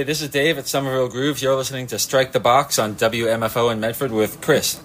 this is Dave at Somerville Grooves. You're listening to Strike the Box on WMFO in Medford with Chris.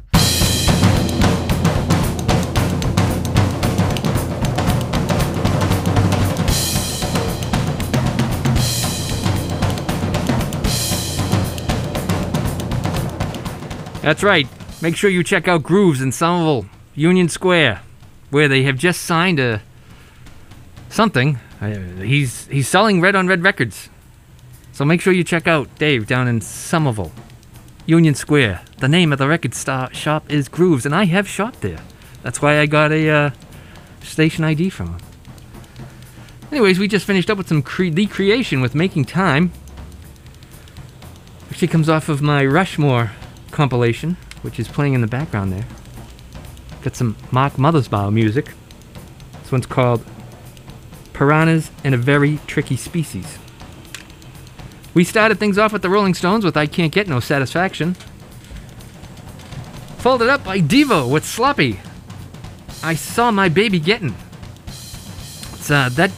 That's right. Make sure you check out Grooves in Somerville, Union Square, where they have just signed something. He's selling Red on Red records. So make sure you check out Dave down in Somerville, Union Square. The name of the record shop is Grooves, and I have shopped there. That's why I got a station ID from him. Anyways, we just finished up with some The Creation with Making Time. Actually comes off of my Rushmore compilation, which is playing in the background there. Got some Mark Mothersbaugh music. This one's called Piranhas and a Very Tricky Species. We started things off with the Rolling Stones with I Can't Get No Satisfaction. Followed up by Devo with Sloppy. I Saw My Baby Gettin'. That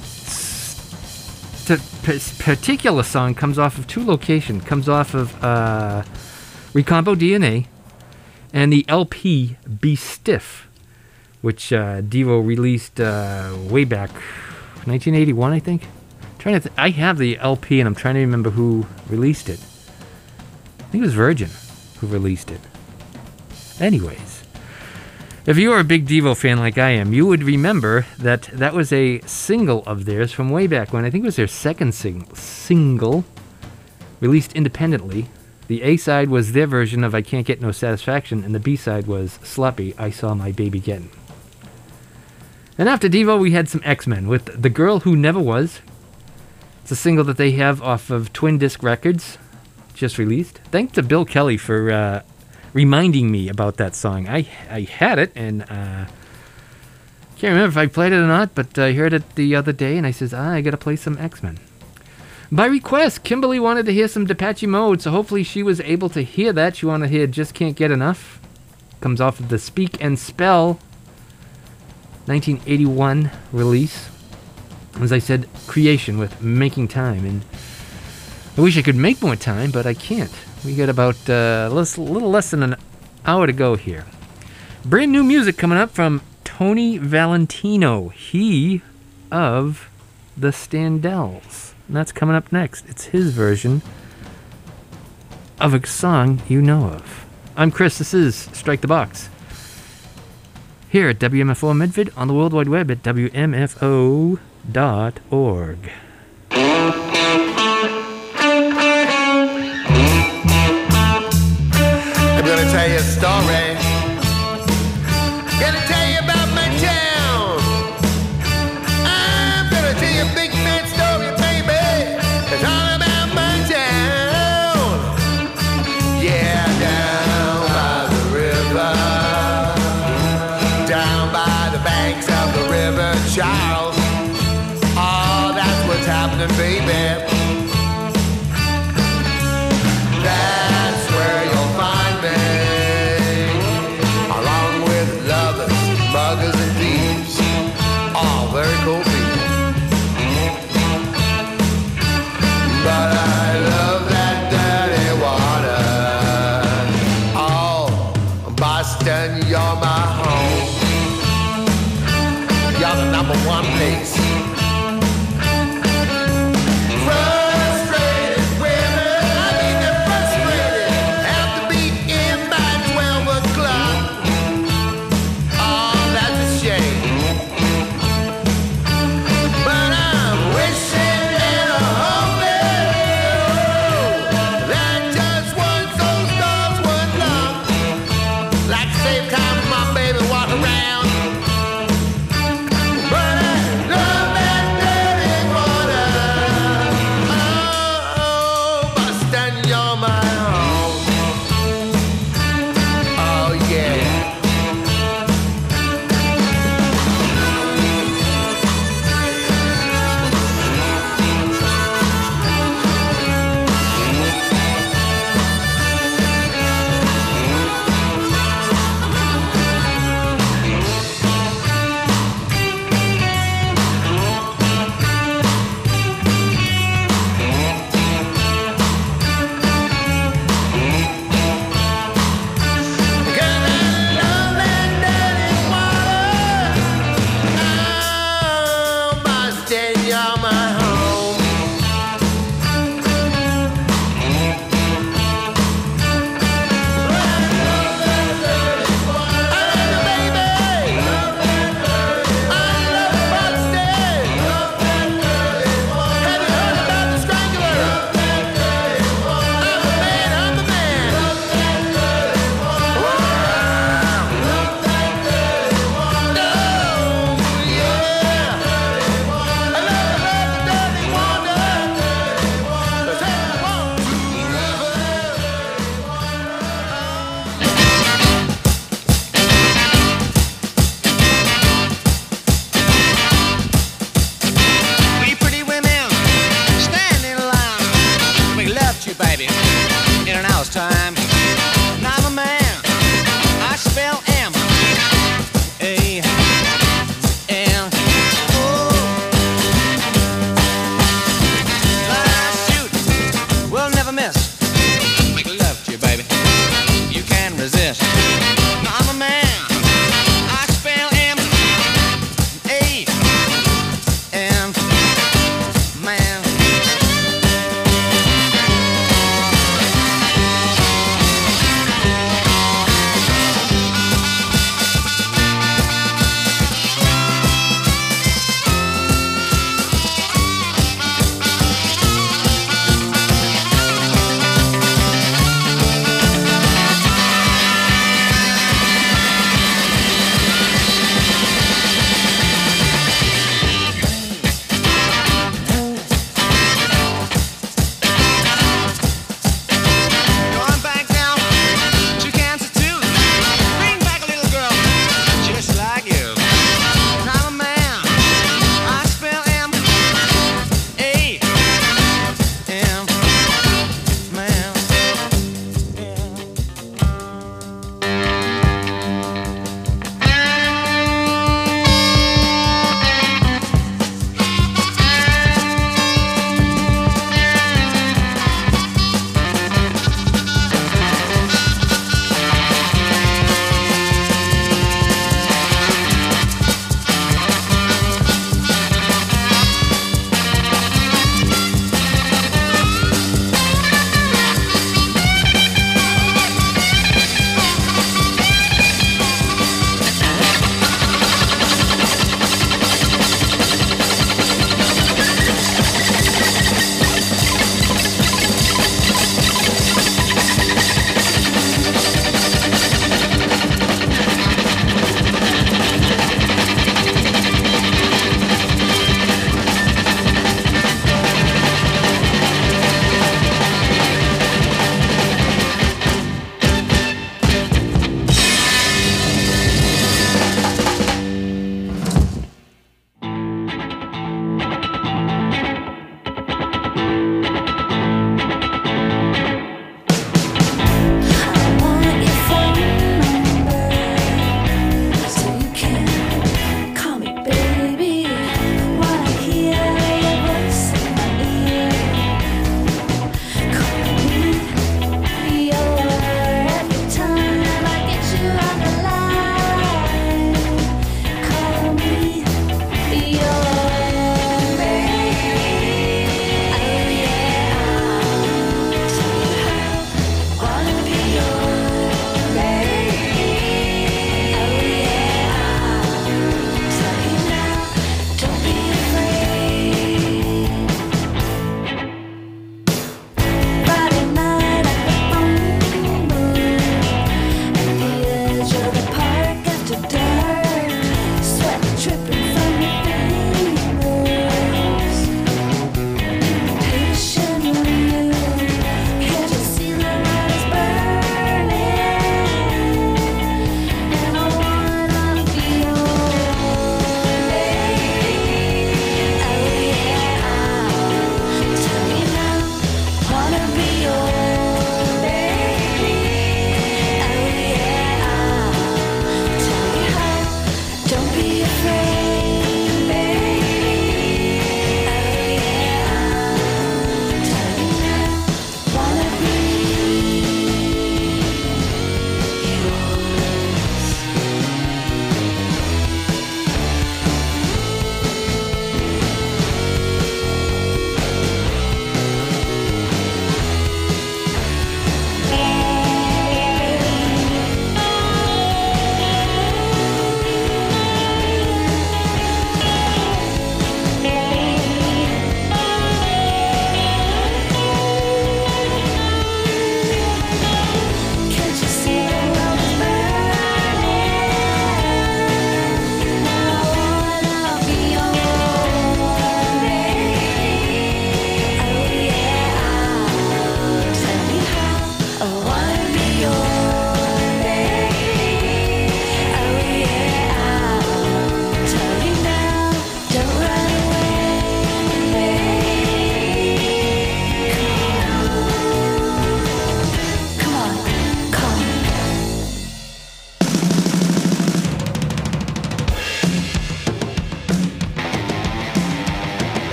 particular song comes off of two locations. Comes off of Recompo DNA and the LP Be Stiff, which Devo released way back 1981, I think. I have the LP and I'm trying to remember who released it. I think it was Virgin who released it. Anyways, if you are a big Devo fan like I am, you would remember that was a single of theirs from way back when. I think it was their second single released independently. The A-side was their version of I Can't Get No Satisfaction, and the B-side was Sloppy, I Saw My Baby Gettin'. And after Devo, we had some X-Men with The Girl Who Never Was. It's a single that they have off of Twin Disc Records, just released. Thanks to Bill Kelly for reminding me about that song. I had it, and can't remember if I played it or not, but I heard it the other day, and I says, I gotta play some X-Men. By request, Kimberly wanted to hear some Depeche Mode, so hopefully she was able to hear that. She wanted to hear Just Can't Get Enough. Comes off of the Speak and Spell 1981 release. As I said, Creation with Making Time. And I wish I could make more time, but I can't. We got about a little less than an hour to go here. Brand new music coming up from Tony Valentino. He of the Standells. And that's coming up next. It's his version of a song you know of. I'm Chris. This is Strike the Box. Here at WMFO Medford on the World Wide Web at WMFO.org. I'm gonna tell you a story. Gonna tell you about my town. I'm gonna tell you a big fat story, baby. It's all about my town. Yeah, down by the river, down by the banks of the river Charles. Oh, that's where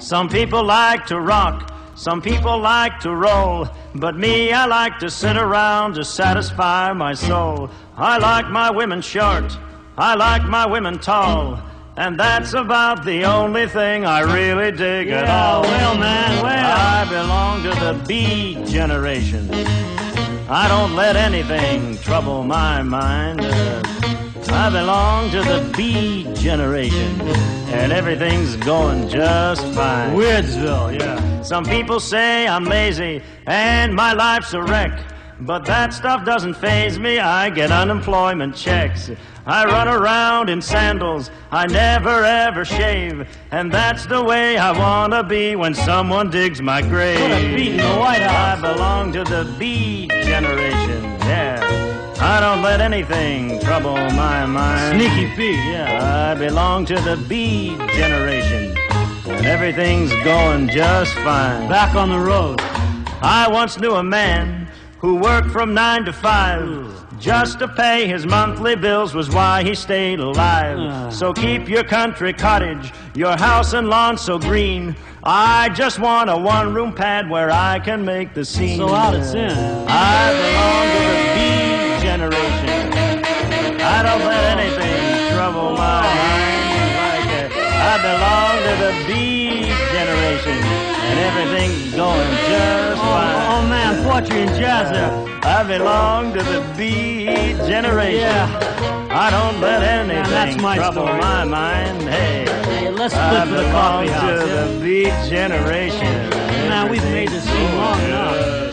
Some people like to rock, some people like to roll, but me, I like to sit around to satisfy my soul. I like my women short, I like my women tall, and that's about the only thing I really dig at all. Well, man, well. I belong to the B generation. I don't let anything trouble my mind. I belong to the B generation, and everything's going just fine. Weirdsville, yeah. Some people say I'm lazy and my life's a wreck, but that stuff doesn't faze me. I get unemployment checks. I run around in sandals, I never ever shave, and that's the way I wanna be when someone digs my grave. Put a beat in the White House. I belong to the B generation, yeah. I don't let anything trouble my mind. Sneaky Pete, yeah. I belong to the B generation, and everything's going just fine. Back on the road. I once knew a man who worked from 9 to 5. Just to pay his monthly bills was why he stayed alive. So keep your country cottage, your house and lawn so green. I just want a one-room pad where I can make the scene. So out it's in. I belong to the B generation. I don't let anything trouble my mind like that. I belong to the B generation, and everything's going just fine. Oh, man, poetry and jazz there. I belong to the B generation. Yeah. I don't let anything that's my trouble story. my mind. Hey, Hey, let's I flip for the belong coffee house. to Yeah. the B generation. Man, we've made this scene long enough.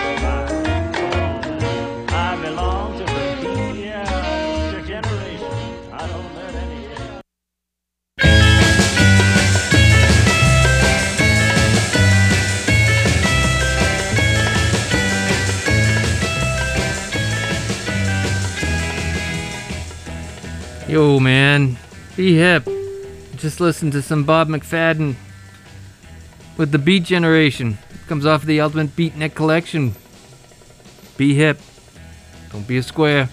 I belong to the B generation. I don't let anything. Yo, man, be hip. Just listen to some Bob McFadden with the Beat Generation. It comes off the Ultimate Beatnik collection. Be hip. Don't be a square.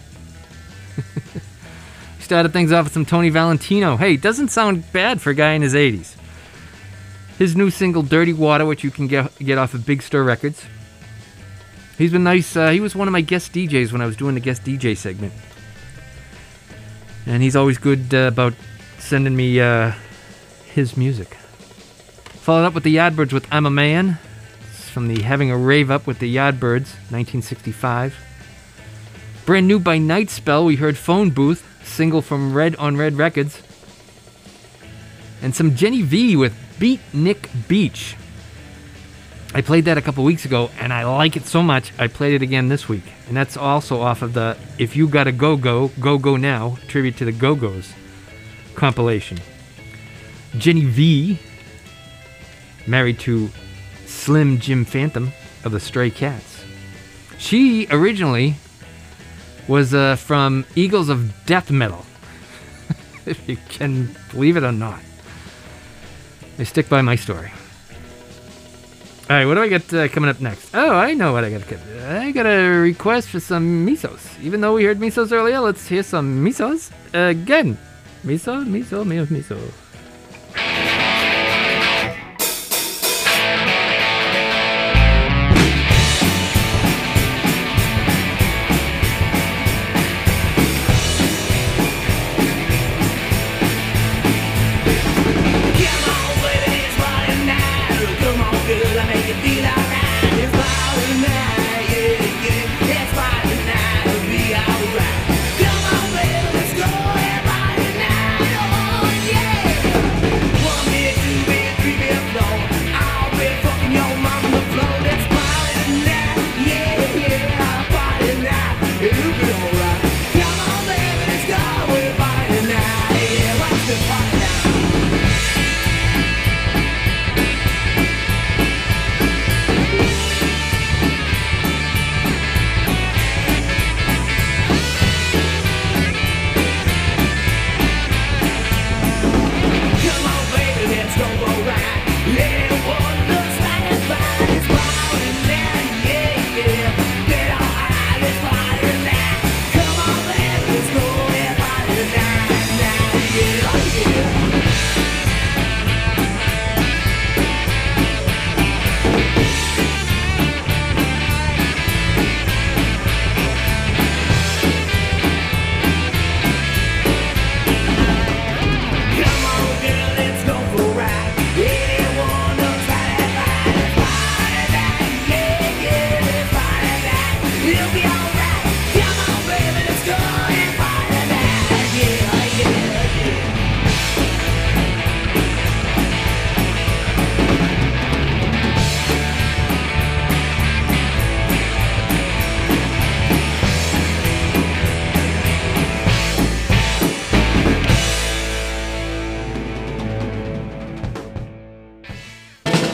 Started things off with some Tony Valentino. Hey, doesn't sound bad for a guy in his 80s. His new single, Dirty Water, which you can get off of Big Stir Records. He's been nice. He was one of my guest DJs when I was doing the guest DJ segment. And he's always good about sending me his music. Followed up with the Yardbirds with I'm a Man. It's from the Having a Rave Up with the Yardbirds, 1965. Brand new by Night Spell, we heard Phone Booth, single from Red on Red Records. And some Jenny V with Beat Nick Beach. I played that a couple weeks ago, and I like it so much, I played it again this week. And that's also off of the If You Gotta Go Go, Go Go Now, tribute to the Go-Go's compilation. Jenny V, married to Slim Jim Phantom of the Stray Cats. She originally was from Eagles of Death Metal, if you can believe it or not. I stick by my story. Alright, what do I got coming up next? Oh, I know what I got. I got a request for some misos. Even though we heard misos earlier, let's hear some misos again. Miso.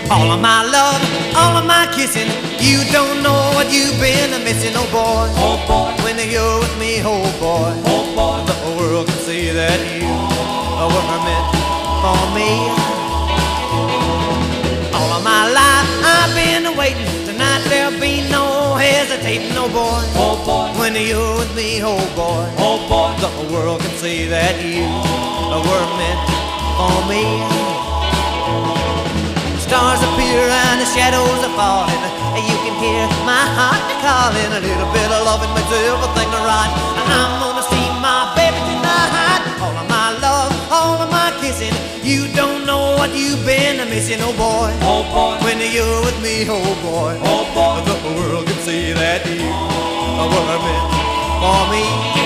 All of my love, all of my kissing, you don't know what you've been missing, oh boy. Oh boy, When you're with me, oh boy, oh boy, the world can see that you were meant for me. All of my life I've been waiting. Tonight there'll be no hesitating, oh boy. oh boy, When you're with me, oh boy, oh boy, the world can see that you were meant for me. Stars appear and the shadows are falling. You can hear my heart calling. A little bit of loving makes everything right. I'm gonna see my baby tonight. All of my love, all of my kissing. You don't know what you've been missing, oh boy. oh boy, When you're with me, oh boy, oh boy, the world can see that you were meant for me.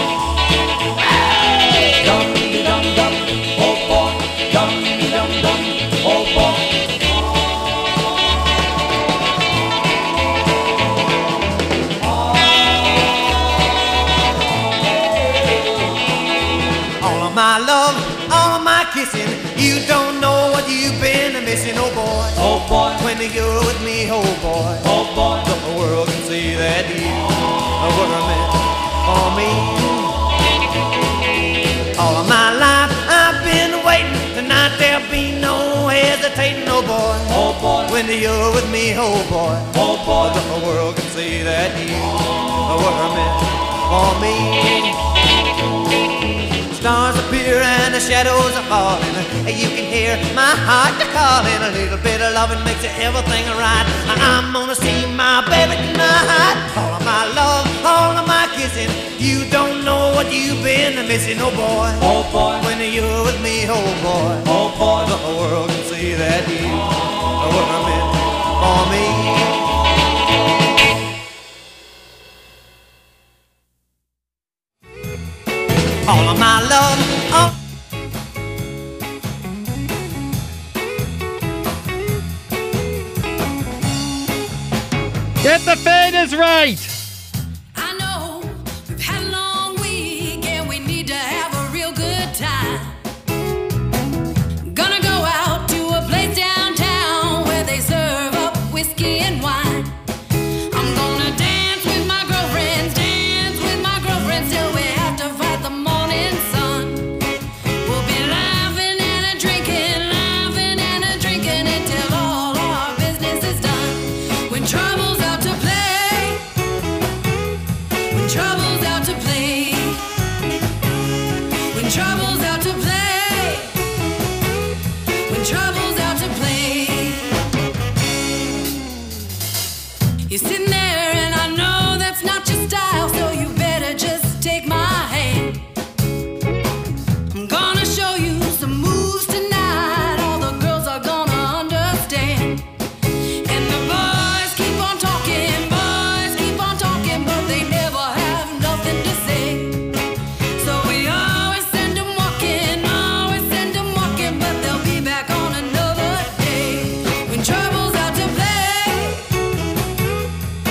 dum dum dum, oh boy, dum dum dum, oh boy. All of my love, all of my kissing. You don't know what you've been missing, oh boy. Oh boy, When you're with me, oh boy, oh boy, the world can see that you were meant for me. All of my life I've been waiting. Tonight there'll be no hesitating, oh boy. oh boy, When you're with me, oh boy, oh boy, the world can see that you were meant for me. Stars appear and the shadows are falling. You can hear my heart calling. A little bit of loving makes everything right. I'm gonna see my baby tonight. All of my love, all of my kissing. You don't know what you've been missing, oh boy. oh boy, When you're with me, oh boy, oh boy, the world can see that you were meant for me. All of my love, all Get the faders right. I know we've had a long week and we need to have a real good time. Gonna go out to a place downtown where they serve up whiskey and wine. I'm gonna dance with my girlfriends till we have to fight the morning sun. We'll be laughing and a drinking until all our business is done. When trouble's out to play, when trouble's out to play, when trouble's out to play, when trouble's out to play. You're sitting there and I know that's not your style, so you better just take my hand. I'm gonna show you some moves tonight, all the girls are gonna understand. And the boys keep on talking, but they never have nothing to say. So we always send them walking, but they'll be back on another day. When trouble's out to play,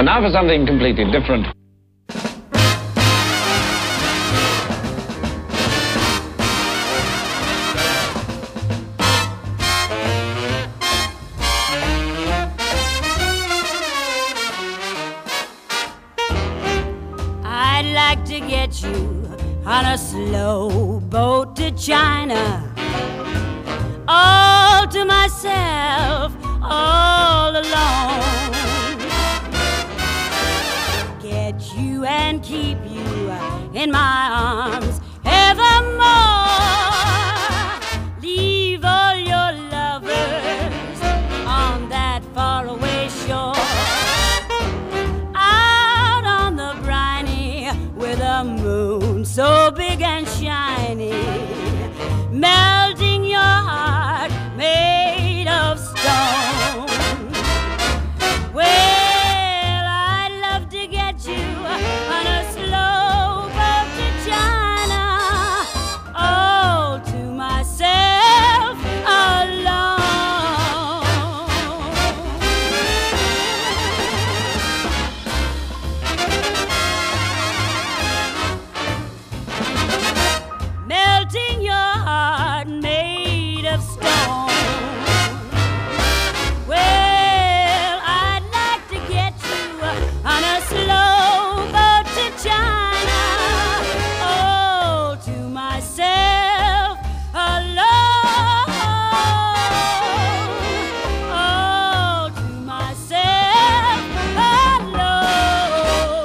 And now for something completely different. I'd like to get you on a slow boat to China, all to myself, all alone. Get you and keep you in my arms evermore. Leave all your lovers on that faraway shore, out on the briny with a moon so big and shiny, melting your heart made of stone. Well, I'd love to get you on a slow boat to China, all to myself alone. Melting your heart made of stone. Well, I'd like to get you on a slow boat to China, all to myself alone, all to myself alone.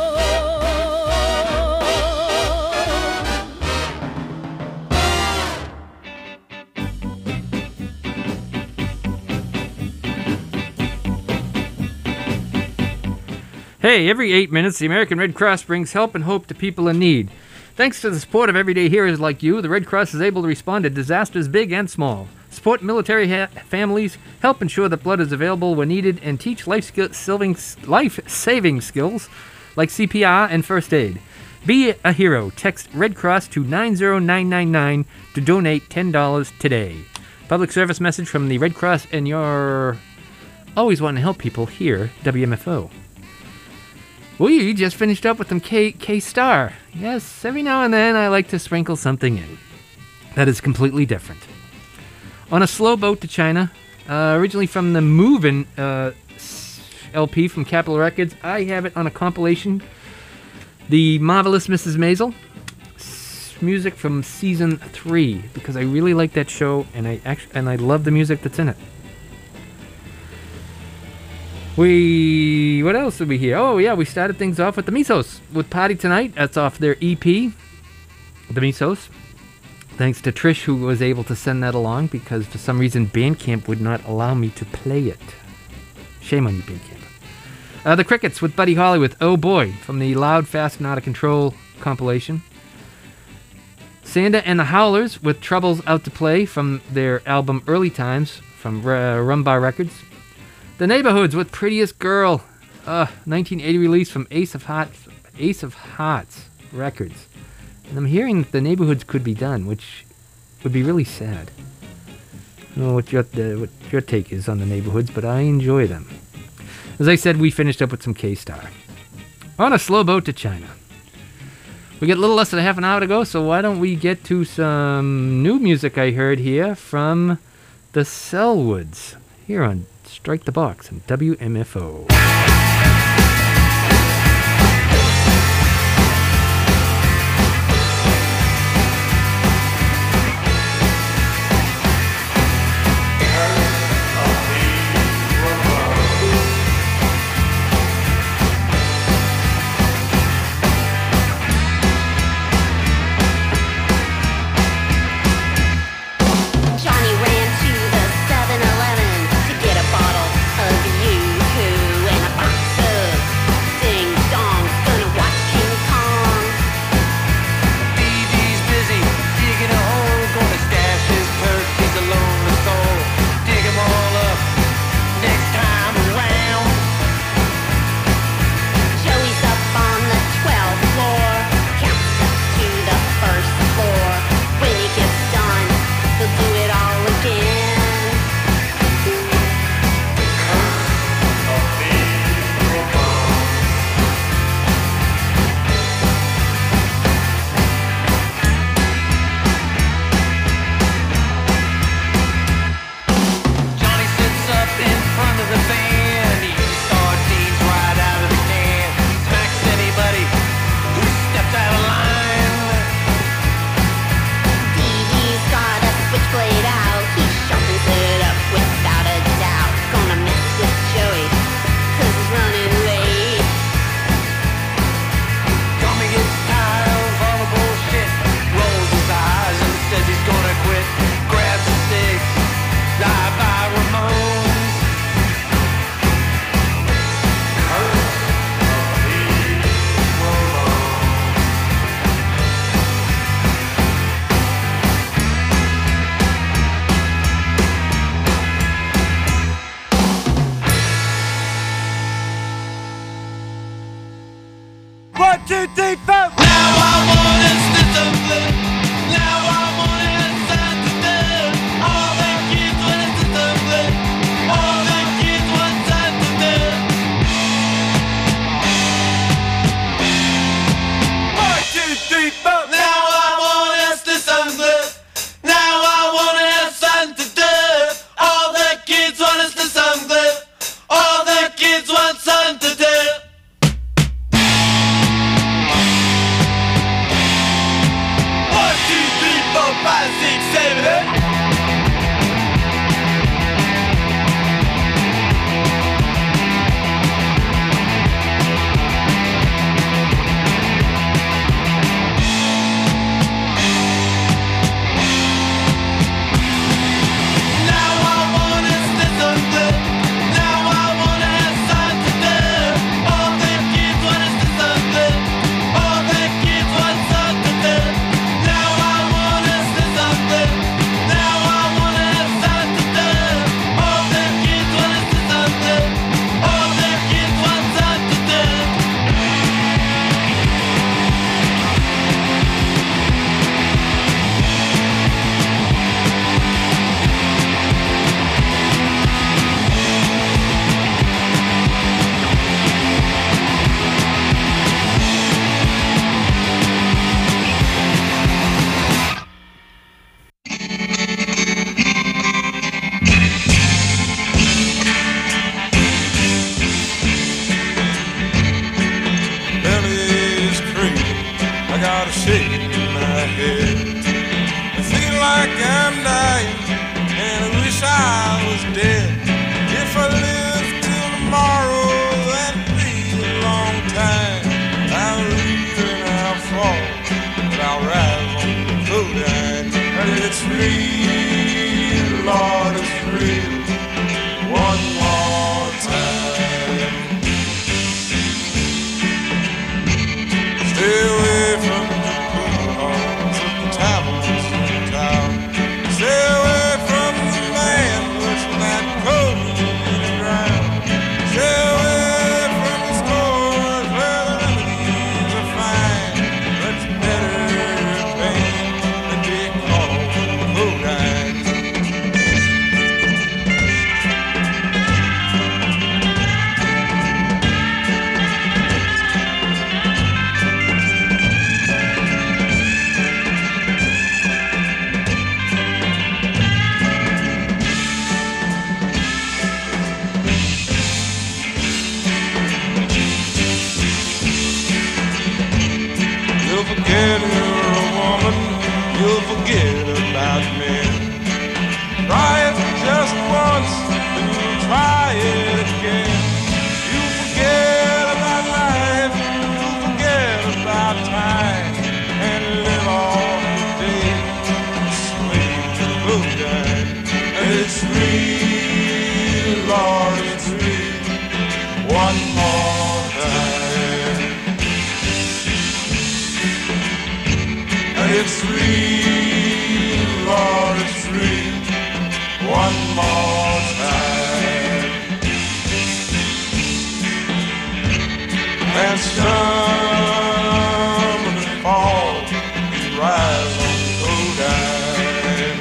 Hey, every 8 minutes, the American Red Cross brings help and hope to people in need. Thanks to the support of everyday heroes like you, the Red Cross is able to respond to disasters big and small, support military families, help ensure that blood is available when needed, and teach life-saving skills like CPR and first aid. Be a hero. Text Red Cross to 90999 to donate $10 today. Public service message from the Red Cross and your always wanting to help people here, WMFO. We just finished up with some K-Star. Yes, every now and then I like to sprinkle something in that is completely different. On a Slow Boat to China, originally from the Movin' LP from Capitol Records. I have it on a compilation, The Marvelous Mrs. Maisel, music from season 3, because I really like that show and I love the music that's in it. What else did we hear? Oh, yeah, we started things off with the Mesos with Party Tonight. That's off their EP, The Mesos. Thanks to Trish, who was able to send that along, because for some reason Bandcamp would not allow me to play it. Shame on you, Bandcamp. The Crickets with Buddy Holly with Oh Boy from the Loud, Fast, and Out of Control compilation. Sanda and the Howlers with Troubles Out to Play from their album Early Times from Rumbar Records. The Neighborhoods with Prettiest Girl, 1980 release from Ace of Hearts Records. And I'm hearing that The Neighborhoods could be done, which would be really sad. I don't know what your take is on The Neighborhoods, but I enjoy them. As I said, we finished up with some K-Star. On a Slow Boat to China. We get a little less than a half an hour to go, so why don't we get to some new music I heard here from the Selwoods here on Strike the Box and WMFO. Johnny ran to the 7-Eleven to get a bottle of Yoo-Hoo and a box 2, 3, 4. Now I wanna see something. Now I wanna sign to do. All the kids wanna see something. All the kids want something to do. 1, 2, 3, 4. Now I wanna see something. Now I wanna have something to do. All the kids wanna see something. All the kids want something to do. 1, 2, 3, 4, 5, 6, 7, 8. Now I wanna see something. Now I wanna have something to do. All the kids wanna see something. All the kids want something to do. Now I wanna see something. Now I wanna have something to do. All the kids wanna see something. All the kids want something to do. Belly's crazy, I got a shake in my head. I feel like I'm dying, and I wish I was dead. If I live till tomorrow, that'd be a long time. I'll read and I'll fall, but I'll rise on the codeine. And it's real, Lord, it's real. One more time. Stay away from the pool halls of the taverns in town. Stay away from the man pushing that coat in the ground. Stay away from the stores where the remedies are fine. But you better repent than get caught on codeine. You'll forget you're a woman, you'll forget about men. Try it just once, and you'll try it again. You'll forget about life, you'll forget about time, and live all the day slave to codeine. And it's real, Lord, it's real. One more time. And it's real, Lord, it's real. One more time. And summer and fall, we rise on codeine.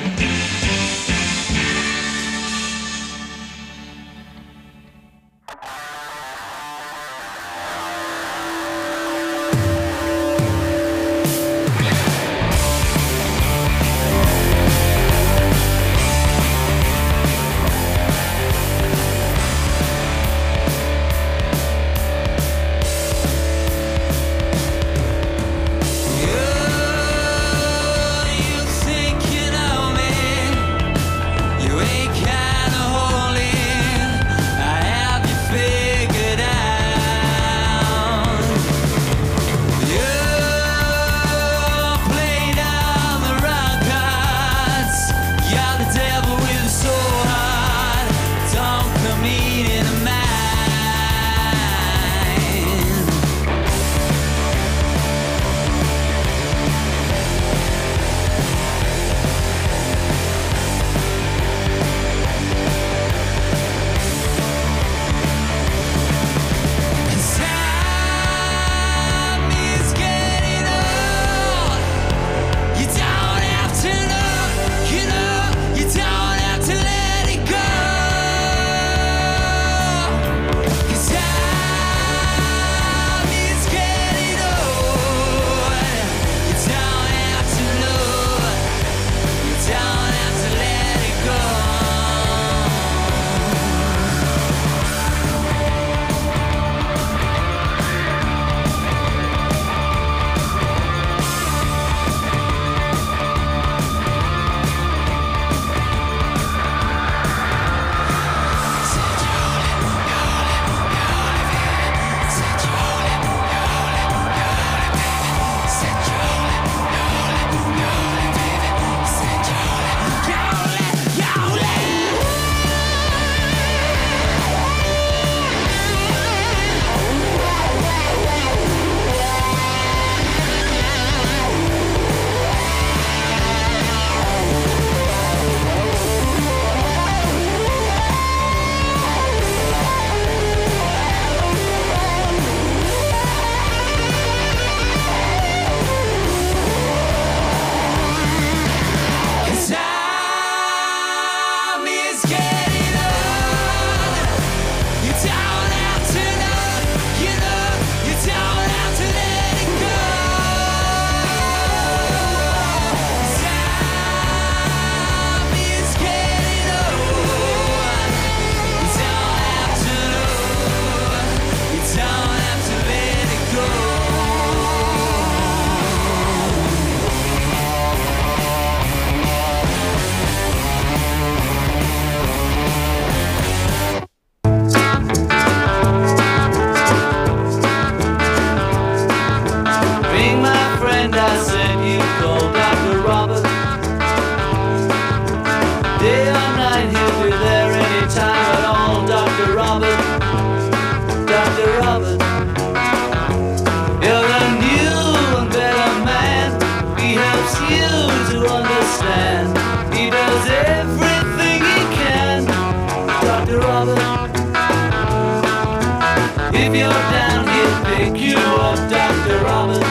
you're down, he'll pick you up, Dr. Robert.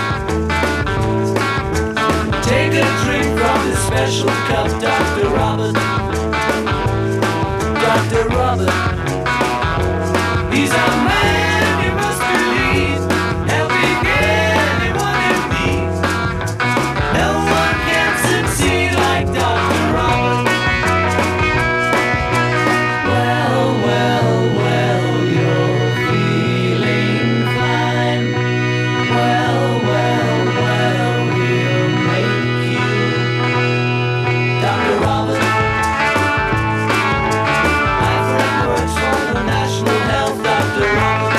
Take a drink from this special cup, Dr. Robert. Dr. Robert, he's a man you must believe, helping anyone in need. No one can succeed like Dr. Robert. Well, well, well, you're feeling fine. Well, well, well, we'll make you Dr. Robert. My friend works for the National Health, Dr. Robert.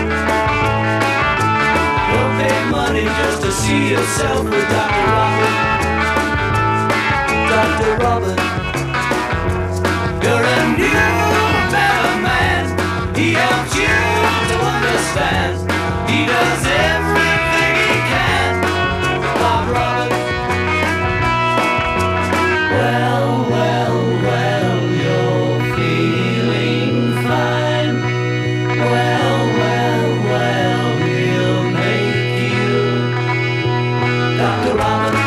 You'll pay money just to see yourself with Dr. Robert. Dr. Robert, you're a new, better man. He helps you to understand. He does everything he can. Bob Robert. Well, well, well, you're feeling fine. Well, well, well, we'll make you Dr. Robert.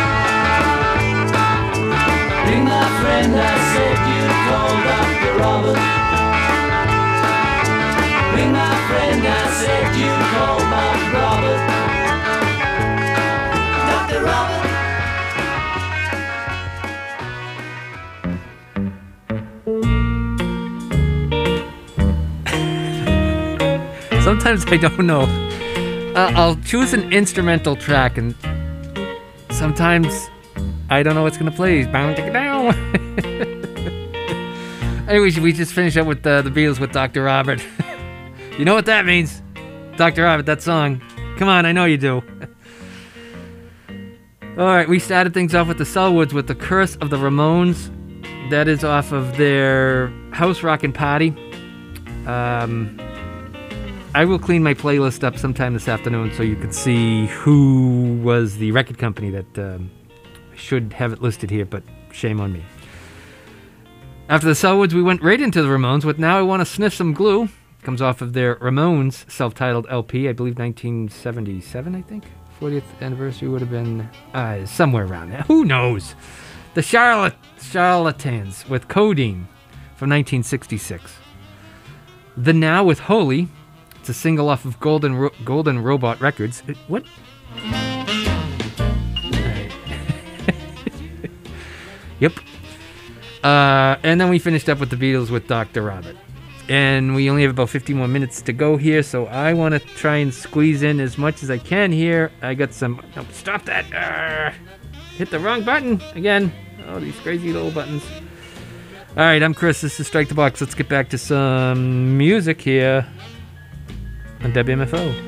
Ring my friend, I said you'd call Dr. Robert. Ring my friend, I said you'd call Bob Robert. Dr. Robert. Sometimes I don't know. I'll choose an instrumental track, and sometimes I don't know what's gonna play. Bound to down. Anyways, we just finished up with the Beatles with Dr. Robert. You know what that means, Dr. Robert? That song. Come on, I know you do. All right, we started things off with the Selwoods with The Curse of the Ramones. That is off of their House Rockin' Party. I will clean my playlist up sometime this afternoon so you can see who was the record company that should have it listed here, but shame on me. After the Selwoods, we went right into the Ramones with Now I Want to Sniff Some Glue. Comes off of their Ramones self-titled LP, I believe 1977, I think. 40th anniversary would have been somewhere around there. Who knows? The Charlatans with Codeine from 1966. The Now with Holy. It's a single off of Golden Robot Records. What? Yep. And then we finished up with the Beatles with Dr. Robert. And we only have about 50 more minutes to go here, so I want to try and squeeze in as much as I can here. I got some... No, stop that! Hit the wrong button again. Oh, these crazy little buttons. Alright, I'm Chris. This is Strike the Box. Let's get back to some music here on WMFO.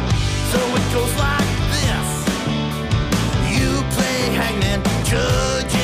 Goes like this. You play hangman, judge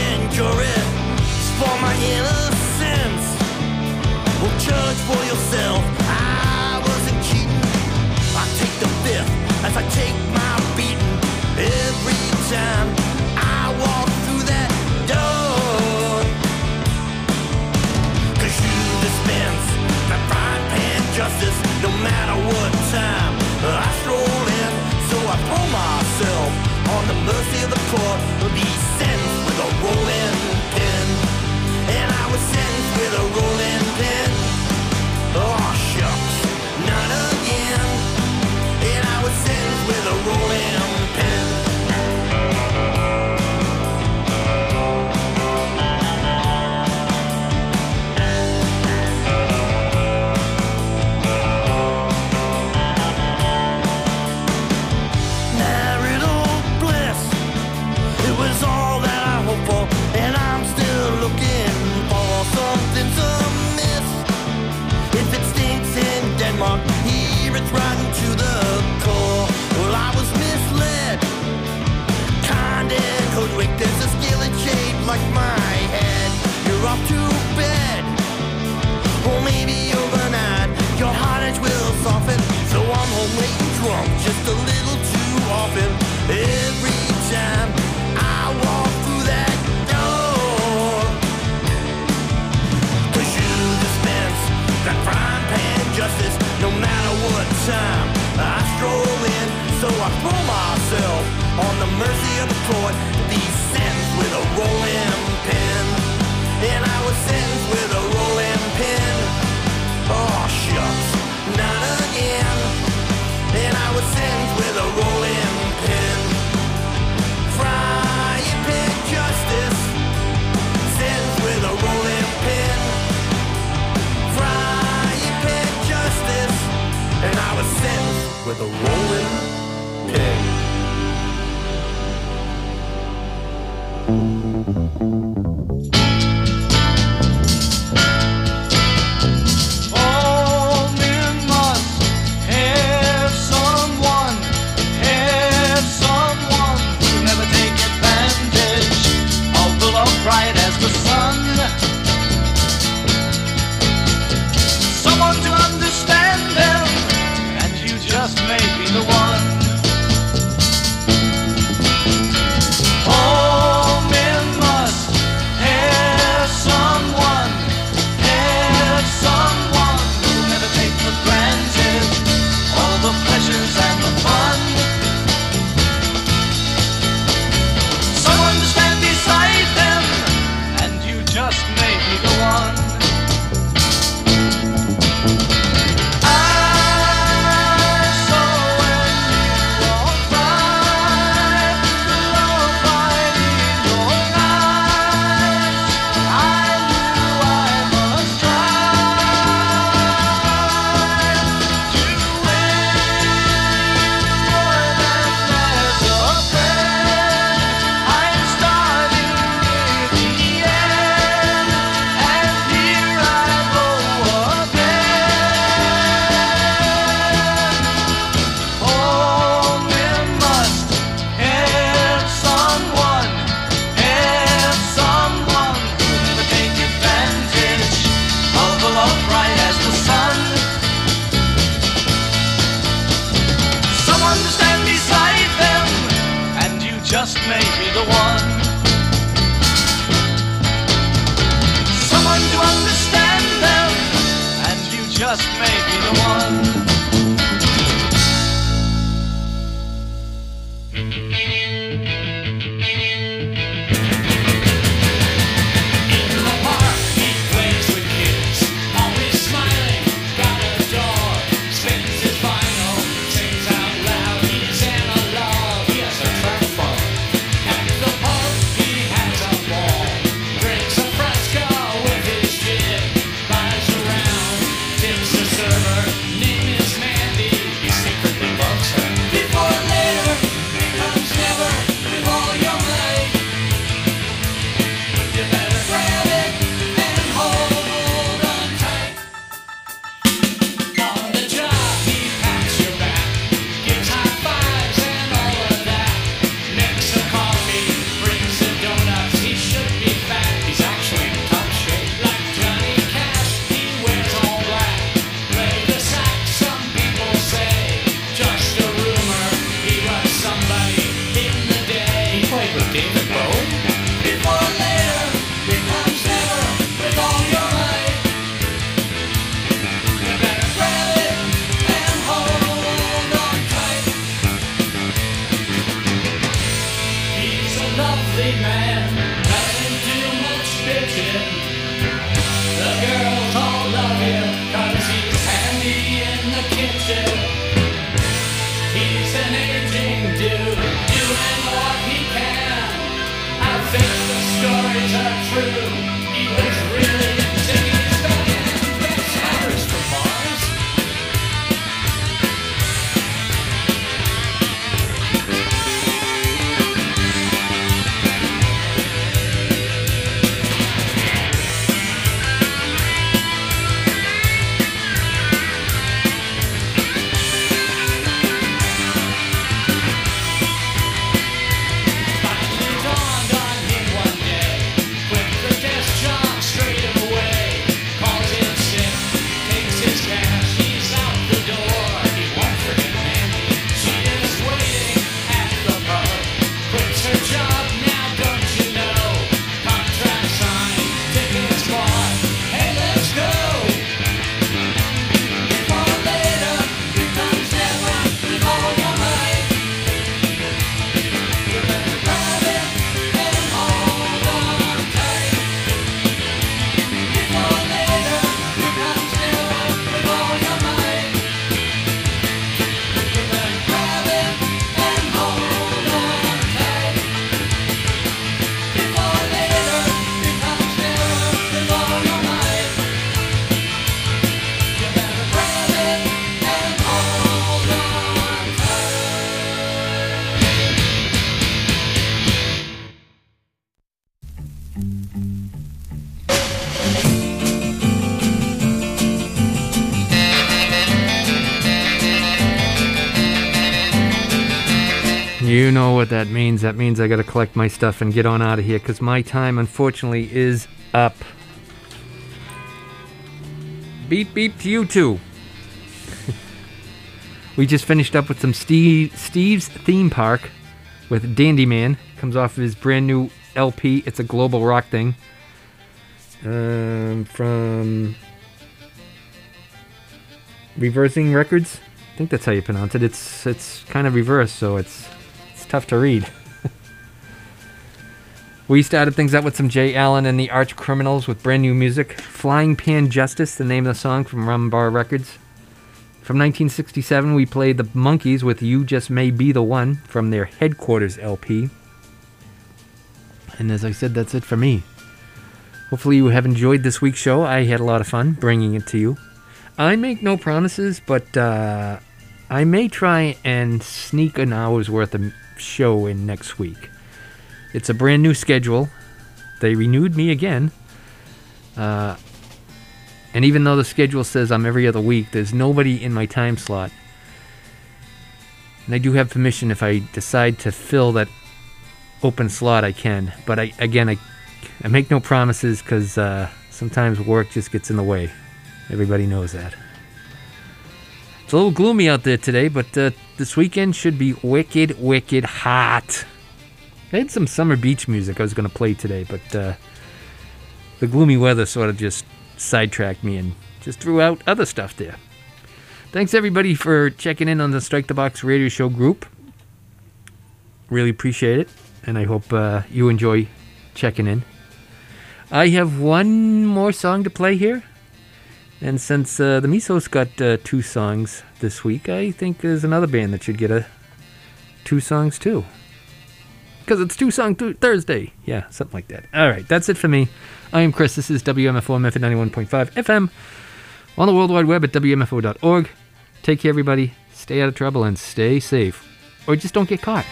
matter what time I stroll in. So I throw myself on the mercy of the court, be sentenced with a rolling pin. And I was sentenced with a rolling pin. Oh shucks, not again. And I was sentenced with a rolling pin. Marital bliss, it was all that I hoped for, and I'm still looking for something's amiss. If it stinks in Denmark, here it's rotten to the core. Well, I was misled, kind and hoodwinked. There's a skillet shaped like my head. You're off to bed, or maybe overnight your heart edge will soften. So I'm home late and drunk, just a little too often. Every time I walk through that door, 'cause you dispense that frying pan justice no matter what time I stroll in. So I throw myself on the mercy of the court, be sentenced with a rolling pin. And I was sentenced with a rolling pin. Oh shucks, not again. And I was sentenced with a rolling pin. Frying pan justice, sentenced with a rolling pin. Frying pan justice, and I was sentenced with a rolling pin. All men must have someone who never take advantage of the love bright as the sun. Someone to understand them, and you just may be the one. All men must have someone who never take for granted all the pleasures and the fun. Someone to stand beside them, and you just may be the one. I saw when you walked by, the love light in your eyes. I knew I must try to win more than as a friend. I'm starting near the end, and here I go again. All men must have someone who never take advantage of the love bright as the sun. Someone to stand beside them, and you just may be the one. Someone to understand them, and you just may be the one. In the park, he plays with kids, always smiling, got a dog, spins his vinyl, sings out loud, he's in a love, he has a trap bar. At the pub, he has a ball, drinks a Fresca with his gin, lies around, tips the server, name is Mandy, he secretly loves her. Before or later, becomes never, with all your might. You better grab it and hold on tight. On the job, he pats your back, gives high fives and all of that. Makes a coffee, brings the donuts. He should be fat, he's actually in top shape. Like Johnny Cash, he wears all black. Play the sax, some people say. Just a rumor, he was somebody in the day. He played with David Bowie. Before or later, becomes never, with all your might. You better grab it and hold monthly man, nothing too much bitching. The girls all love him, 'cause he's handy in the kitchen. He's an aging dude, doing what he can. I think the stories are true. He was really singing stuff in best sellers for Mars. Finally dawned on him one day, quit the desk job straight away. Calls in sick, takes his cash, he's out the door. He won't forget Mandy, she is waiting at the pub. Quits her job now, don't you know? Contract signed, tickets bought, hey let's go. Before later, here comes never, with all your might. You better grab it and hold on tight. Before later, here comes never, with all your might. You better grab it and hold on tight. Before later, here comes never, with all your might. You better grab it and hold on You know what that means. That means I gotta collect my stuff and get on out of here, because my time, unfortunately, is up. Beep beep to you too. We just finished up with some Steve's Theme Park with Dandy Man. Comes off of his brand new LP. It's a global rock thing. From Reversing Records. I think that's how you pronounce it. It's kind of reversed, so it's tough to read. We started things out with some Jay Allen and the Arch Criminals with brand new music. Flying Pan Justice, the name of the song, from Rum Bar Records. From 1967, we played the Monkees with You Just May Be the One from their Headquarters LP. And as I said, that's it for me. Hopefully you have enjoyed this week's show. I had a lot of fun bringing it to you. I make no promises, but I may try and sneak an hour's worth of show in next week. It's a brand new schedule. They renewed me again. And even though the schedule says I'm every other week, there's nobody in my time slot. And I do have permission if I decide to fill that open slot, I can. But I make no promises, because sometimes work just gets in the way. Everybody knows that. It's a little gloomy out there today, but this weekend should be wicked, wicked hot. I had some summer beach music I was going to play today, but the gloomy weather sort of just sidetracked me and just threw out other stuff there. Thanks everybody for checking in on the Strike the Box radio show group. Really appreciate it, and I hope you enjoy checking in. I have one more song to play here, and since the Misos got 2 songs this week, I think there's another band that should get 2 songs too. Because it's 2 Song Thursday. Yeah, something like that. Alright, that's it for me. I am Chris. This is WMFO Method 91.5 FM. On the World Wide Web at WMFO.org. Take care, everybody. Stay out of trouble and stay safe. Or just don't get caught.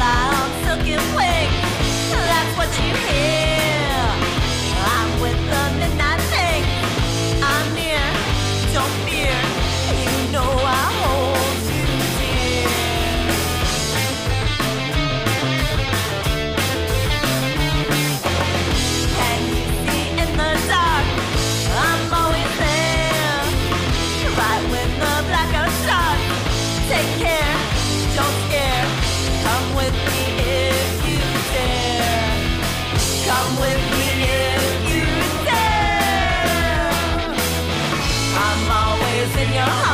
That's what you hear. I'm with the in your heart.